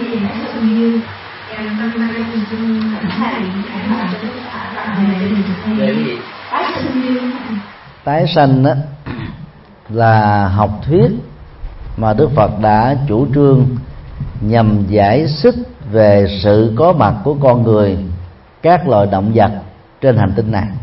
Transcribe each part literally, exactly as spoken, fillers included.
gì nó sự như em năm nay mình chung thầy để gì tái sinh như tái sanh đó là học thuyết mà Đức Phật đã chủ trương nhằm giải thích về sự có mặt của con người, các loài động vật trên hành tinh này.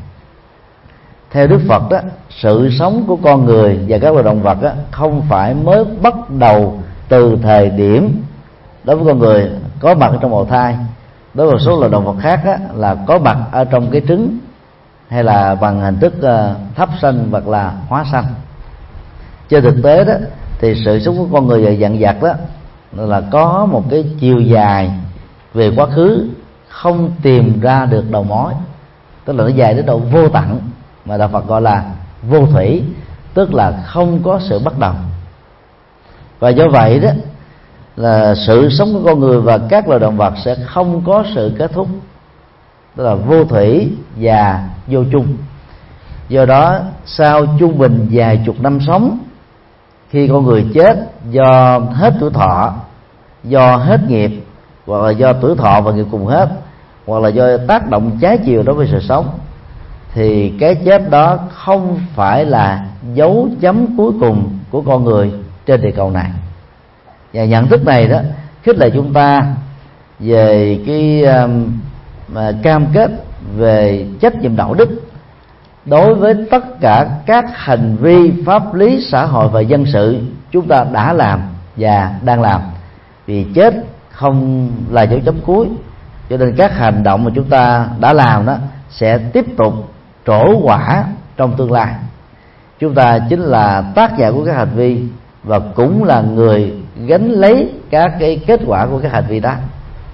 Theo Đức Phật đó, sự sống của con người và các loài động vật đó không phải mới bắt đầu từ thời điểm đối với con người có mặt ở trong bào thai. Đối với một số loài động vật khác đó, là có mặt ở trong cái trứng hay là bằng hình thức uh, thấp sanh hoặc là hóa sanh. Trên thực tế đó thì sự sống của con người và vạn vật đó là có một cái chiều dài về quá khứ không tìm ra được đầu mối, tức là nó dài đến độ vô tận, mà Đạo Phật gọi là vô thủy, tức là không có sự bắt đầu. Và do vậy đó là sự sống của con người và các loài động vật sẽ không có sự kết thúc, tức là vô thủy và vô chung. Do đó sau trung bình vài chục năm sống, khi con người chết do hết tuổi thọ, do hết nghiệp, hoặc là do tuổi thọ và nghiệp cùng hết, hoặc là do tác động trái chiều đối với sự sống, thì cái chết đó không phải là dấu chấm cuối cùng của con người trên địa cầu này. Và nhận thức này đó khích lệ chúng ta về cái um, cam kết về trách nhiệm đạo đức đối với tất cả các hành vi pháp lý, xã hội và dân sự chúng ta đã làm và đang làm. Vì chết không là dấu chấm cuối, cho nên các hành động mà chúng ta đã làm đó sẽ tiếp tục trổ quả trong tương lai. Chúng ta chính là tác giả của các hành vi và cũng là người gánh lấy các cái kết quả của các hành vi đó.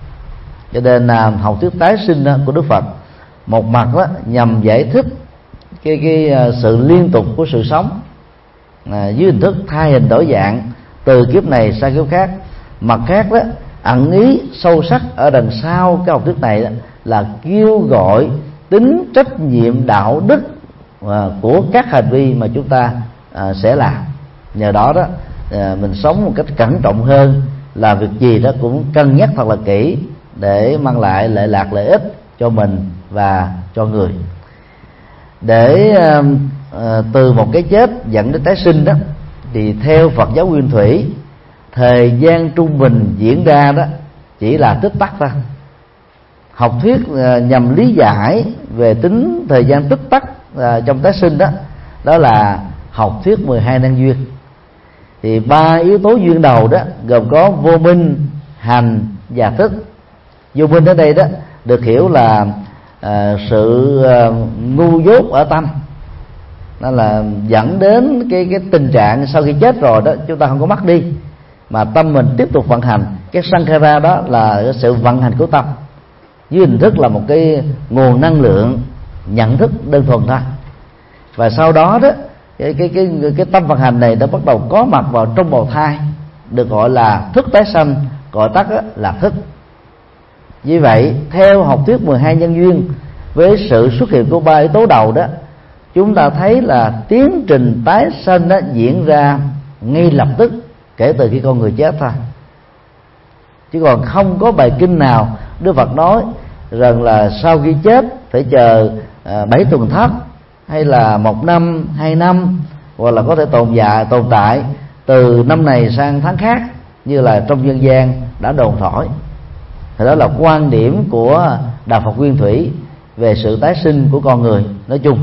Cho nên là học thuyết tái sinh của Đức Phật một mặt đó nhằm giải thích cái cái sự liên tục của sự sống à, dưới hình thức thay hình đổi dạng từ kiếp này sang kiếp khác. Mặt khác đó, ẩn ý sâu sắc ở đằng sau cái học thuyết này đó, là kêu gọi tính trách nhiệm đạo đức à, của các hành vi mà chúng ta à, sẽ làm. Nhờ đó đó à, mình sống một cách cẩn trọng hơn, làm việc gì đó cũng cân nhắc thật là kỹ để mang lại lợi lạc lợi ích cho mình và cho người. Để uh, uh, từ một cái chết dẫn đến tái sinh đó, thì theo Phật giáo Nguyên Thủy, thời gian trung bình diễn ra đó chỉ là tích tắc thôi. Học thuyết uh, nhằm lý giải về tính thời gian tích tắc uh, trong tái sinh đó, đó là học thuyết mười hai năng duyên. Thì ba yếu tố duyên đầu đó gồm có vô minh, hành và thức. Vô minh ở đây đó được hiểu là À, sự à, ngu dốt ở tâm, đó là dẫn đến cái cái tình trạng sau khi chết rồi đó chúng ta không có mất đi, mà tâm mình tiếp tục vận hành. Cái sankhara đó là cái sự vận hành của tâm dưới hình thức là một cái nguồn năng lượng nhận thức đơn thuần thôi. Và sau đó đó cái cái cái cái tâm vận hành này đã bắt đầu có mặt vào trong bào thai, được gọi là thức tái sanh, gọi tắt là thức. Như vậy theo học thuyết mười hai nhân duyên, với sự xuất hiện của ba yếu tố đầu đó, chúng ta thấy là tiến trình tái sanh đó diễn ra ngay lập tức kể từ khi con người chết thôi. Chứ còn không có bài kinh nào Đức Phật nói rằng là sau khi chết phải chờ bảy tuần thất, hay là một năm, hai năm, hoặc là có thể tồn dạ tồn tại từ năm này sang tháng khác như là trong dân gian đã đồn thổi. Thì đó là quan điểm của Đạo Phật Nguyên Thủy về sự tái sinh của con người nói chung.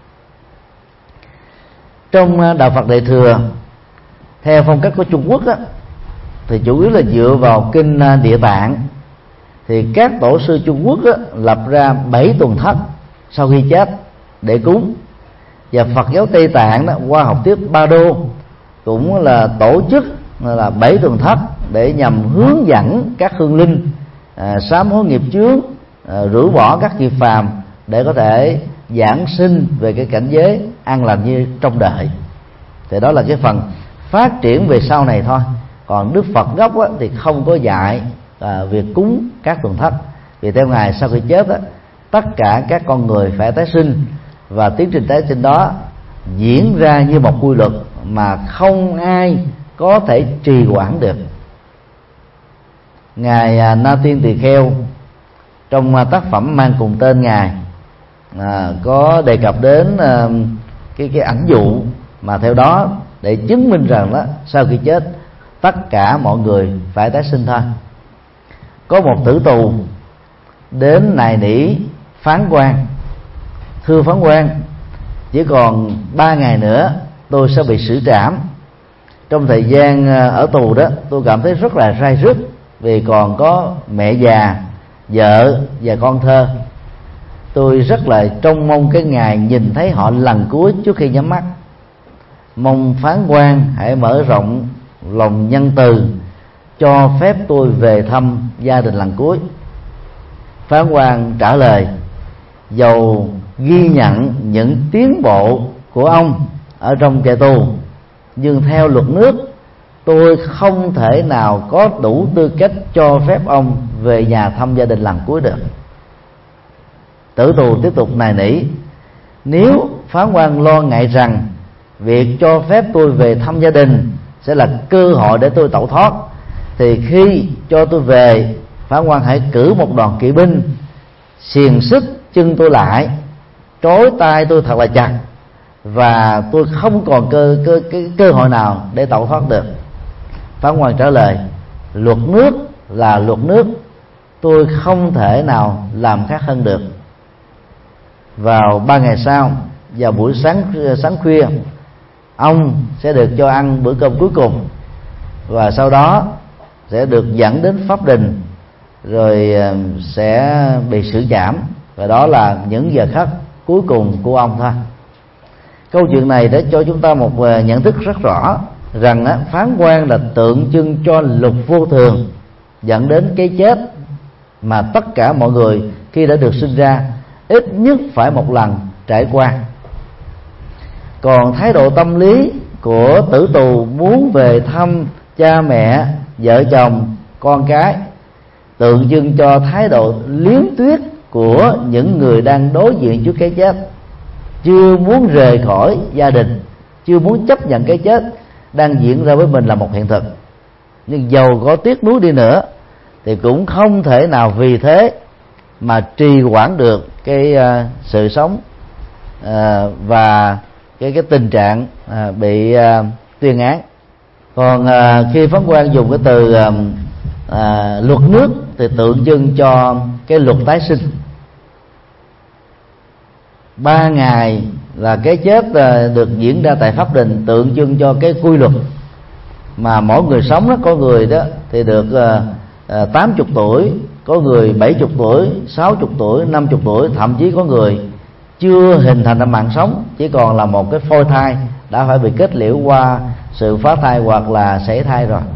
Trong Đạo Phật Đại Thừa theo phong cách của Trung Quốc đó, thì chủ yếu là dựa vào kinh Địa Tạng. Thì các tổ sư Trung Quốc đó, lập ra bảy tuần thất sau khi chết để cúng. Và Phật giáo Tây Tạng đó, qua học thuyết Ba Đô cũng là tổ chức là bảy tuần thất để nhằm hướng dẫn các hương linh À, sám hối nghiệp chướng, à, rũ bỏ các nghiệp phàm để có thể giảng sinh về cái cảnh giới an lành như trong đời. Thì đó là cái phần phát triển về sau này thôi. Còn Đức Phật gốc á, thì không có dạy à, việc cúng các tuần thất. Vì theo Ngài sau khi chết á, tất cả các con người phải tái sinh, và tiến trình tái sinh đó diễn ra như một quy luật mà không ai có thể trì hoãn được. ngài Na Tiên Tỳ Kheo trong tác phẩm mang cùng tên ngài à, có đề cập đến à, cái cái ảnh dụ mà theo đó để chứng minh rằng đó sau khi chết tất cả mọi người phải tái sinh thôi. Có một tử tù đến nài nỉ phán quan: thưa phán quan, chỉ còn ba ngày nữa tôi sẽ bị xử trảm. Trong thời gian ở tù đó tôi cảm thấy rất là rai rứt, vì còn có mẹ già, vợ và con thơ. Tôi rất là trông mong cái ngày nhìn thấy họ lần cuối trước khi nhắm mắt. Mong phán quan hãy mở rộng lòng nhân từ, cho phép tôi về thăm gia đình lần cuối. Phán quan trả lời: dầu ghi nhận những tiến bộ của ông ở trong trại tù, nhưng theo luật nước tôi không thể nào có đủ tư cách cho phép ông về nhà thăm gia đình lần cuối được. Tử tù tiếp tục nài nỉ: nếu phán quan lo ngại rằng việc cho phép tôi về thăm gia đình sẽ là cơ hội để tôi tẩu thoát, thì khi cho tôi về, phán quan hãy cử một đoàn kỵ binh xiềng xích chân tôi lại, trói tay tôi thật là chặt, và tôi không còn cơ cơ cái cơ hội nào để tẩu thoát được. Phán quan trả lời: luật nước là luật nước, tôi không thể nào làm khác hơn được. Vào ba ngày sau, vào buổi sáng sáng khuya, ông sẽ được cho ăn bữa cơm cuối cùng, và sau đó sẽ được dẫn đến pháp đình, rồi sẽ bị xử trảm, và đó là những giờ khắc cuối cùng của ông thôi. Câu chuyện này đã cho chúng ta một nhận thức rất rõ rằng á, phán quan là tượng trưng cho luật vô thường, dẫn đến cái chết mà tất cả mọi người khi đã được sinh ra ít nhất phải một lần trải qua. Còn thái độ tâm lý của tử tù muốn về thăm cha mẹ, vợ chồng, con cái, tượng trưng cho thái độ liếm tuyết của những người đang đối diện trước cái chết, chưa muốn rời khỏi gia đình, chưa muốn chấp nhận cái chết đang diễn ra với mình là một hiện thực. Nhưng dầu có tiếc nuối đi nữa thì cũng không thể nào vì thế mà trì hoãn được cái uh, sự sống uh, và cái cái tình trạng uh, bị uh, tuyên án. Còn uh, khi phán quan dùng cái từ uh, uh, luật nước thì tượng trưng cho cái luật tái sinh. Ba ngày là cái chết uh, được diễn ra tại pháp đình, tượng trưng cho cái quy luật mà mỗi người sống đó. Có người đó thì được uh, tám mươi tuổi, có người bảy mươi tuổi, sáu mươi tuổi, năm mươi tuổi, thậm chí có người chưa hình thành ra mạng sống, chỉ còn là một cái phôi thai đã phải bị kết liễu qua sự phá thai hoặc là sảy thai rồi.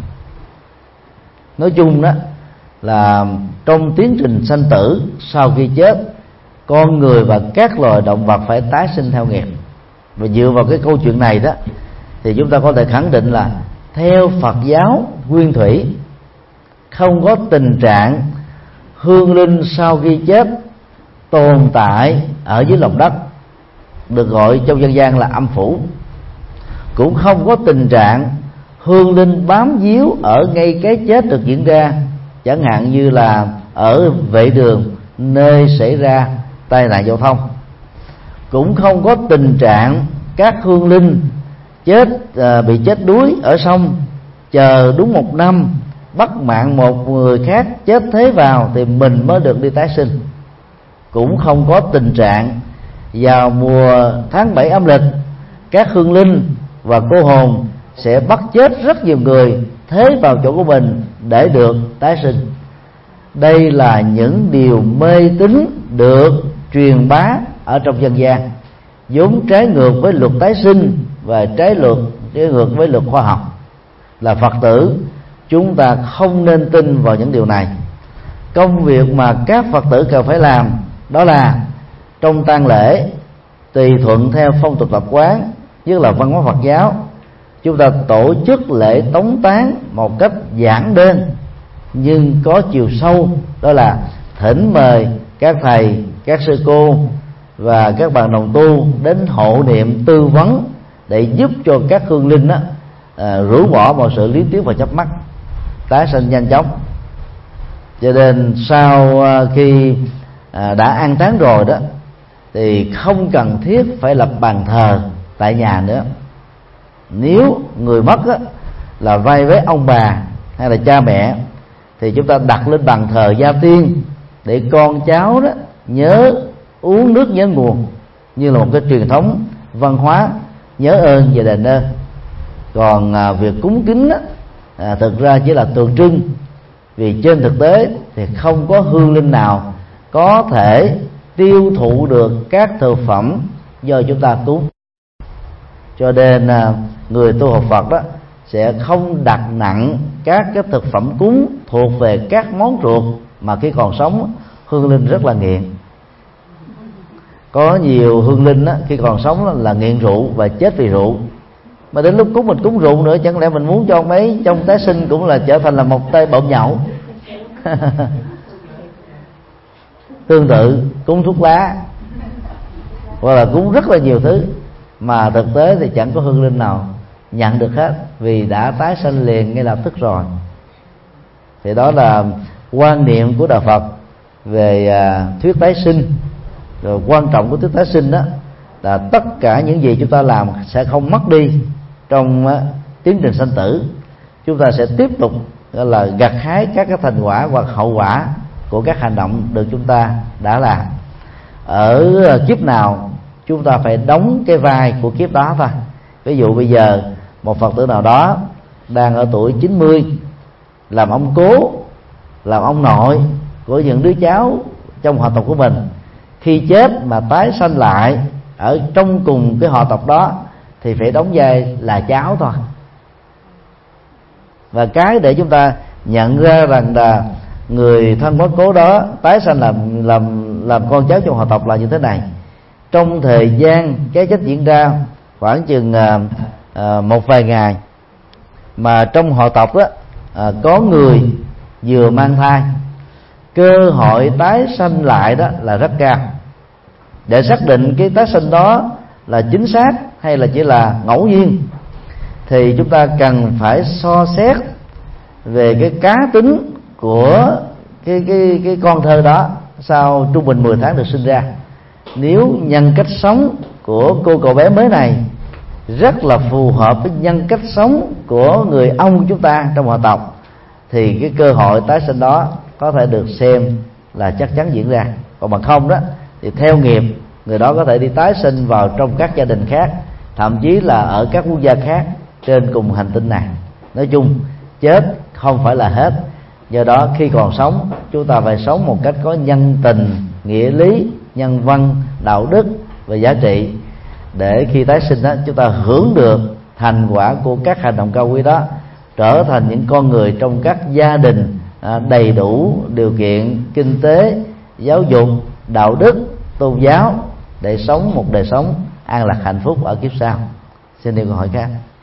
Nói chung đó là trong tiến trình sanh tử, sau khi chết, con người và các loài động vật phải tái sinh theo nghiệp. Và dựa vào cái câu chuyện này đó thì chúng ta có thể khẳng định là theo Phật giáo nguyên thủy, không có tình trạng hương linh sau khi chết tồn tại ở dưới lòng đất, được gọi trong dân gian là âm phủ. Cũng không có tình trạng hương linh bám víu ở ngay cái chết được diễn ra, chẳng hạn như là ở vệ đường nơi xảy ra tai nạn giao thông. Cũng không có tình trạng các hương linh chết à, bị chết đuối ở sông, chờ đúng một năm bắt mạng một người khác chết thế vào thì mình mới được đi tái sinh. Cũng không có tình trạng vào mùa tháng bảy âm lịch, các hương linh và cô hồn sẽ bắt chết rất nhiều người thế vào chỗ của mình để được tái sinh. Đây là những điều mê tín được truyền bá ở trong dân gian, vốn trái ngược với luật tái sinh và trái luật trái ngược với luật khoa học. Là Phật tử, chúng ta không nên tin vào những điều này. Công việc mà các Phật tử cần phải làm đó là trong tang lễ, tùy thuận theo phong tục tập quán, nhất là văn hóa Phật giáo, chúng ta tổ chức lễ tống táng một cách giản đơn nhưng có chiều sâu, đó là thỉnh mời các thầy, các sư cô và các bạn đồng tu đến hộ niệm tư vấn để giúp cho các hương linh đó, à, rũ bỏ mọi sự lý tiếc và chấp mắc, tái sinh nhanh chóng. Cho nên sau khi đã an táng rồi đó thì không cần thiết phải lập bàn thờ tại nhà nữa. Nếu người mất á, là vai với ông bà hay là cha mẹ thì chúng ta đặt lên bàn thờ gia tiên để con cháu đó nhớ uống nước nhớ nguồn, như là một cái truyền thống văn hóa nhớ ơn và đền ơn. Còn à, việc cúng kính á, à, thực ra chỉ là tượng trưng, vì trên thực tế thì không có hương linh nào có thể tiêu thụ được các thực phẩm do chúng ta cúng. Cho nên à, người tu học Phật đó sẽ không đặt nặng các cái thực phẩm cúng thuộc về các món ruột mà khi còn sống hương linh rất là nghiện. Có nhiều hương linh á, khi còn sống là nghiện rượu và chết vì rượu, mà đến lúc cúng mình cúng rượu nữa, chẳng lẽ mình muốn cho ông ấy trong tái sinh cũng là trở thành là một tay bợm nhậu. Tương tự cúng thuốc lá hoặc là cúng rất là nhiều thứ mà thực tế thì chẳng có hương linh nào nhận được hết, vì đã tái sanh liền ngay lập tức rồi. Thì đó là quan niệm của Đạo Phật về à, thuyết tái sinh. Rồi quan trọng của thuyết tái sinh đó là tất cả những gì chúng ta làm sẽ không mất đi trong uh, tiến trình sanh tử. Chúng ta sẽ tiếp tục gọi là gặt hái các cái thành quả hoặc hậu quả của các hành động được chúng ta đã làm. Ở uh, kiếp nào chúng ta phải đóng cái vai của kiếp đó thôi. Ví dụ bây giờ một Phật tử nào đó đang ở tuổi chín mươi, làm ông cố, làm ông nội của những đứa cháu trong họ tộc của mình, khi chết mà tái sanh lại ở trong cùng cái họ tộc đó thì phải đóng vai là cháu thôi. Và cái để chúng ta nhận ra rằng là người thân quá cố đó tái sanh làm làm làm con cháu trong họ tộc là như thế này. Trong thời gian cái chết diễn ra khoảng chừng à, à, một vài ngày, mà trong họ tộc đó à, có người vừa mang thai, cơ hội tái sanh lại đó là rất cao. Để xác định cái tái sinh đó là chính xác hay là chỉ là ngẫu nhiên thì chúng ta cần phải so xét về cái cá tính của cái cái cái con thơ đó sau trung bình mười tháng được sinh ra. Nếu nhân cách sống của cô cậu bé mới này rất là phù hợp với nhân cách sống của người ông chúng ta trong họ tộc thì cái cơ hội tái sinh đó có thể được xem là chắc chắn diễn ra. Còn bằng không đó thì theo nghiệp, người đó có thể đi tái sinh vào trong các gia đình khác, thậm chí là ở các quốc gia khác trên cùng hành tinh này. Nói chung chết không phải là hết. Do đó khi còn sống chúng ta phải sống một cách có nhân tình, nghĩa lý, nhân văn, đạo đức và giá trị, để khi tái sinh đó chúng ta hưởng được thành quả của các hành động cao quý đó, trở thành những con người trong các gia đình đầy đủ điều kiện kinh tế, giáo dục, đạo đức, tôn giáo để sống một đời sống an lạc hạnh phúc ở kiếp sau. Xin điều câu hỏi khác.